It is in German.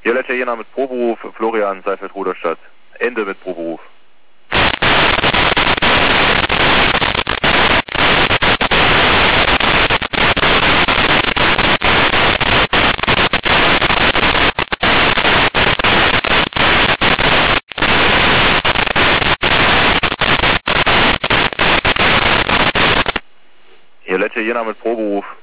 Hier Lecce Jena mit Proberuf, Florian, Saalfeld-Rudolstadt. Ende mit Proberuf. Hier Lecce Jena mit Proberuf.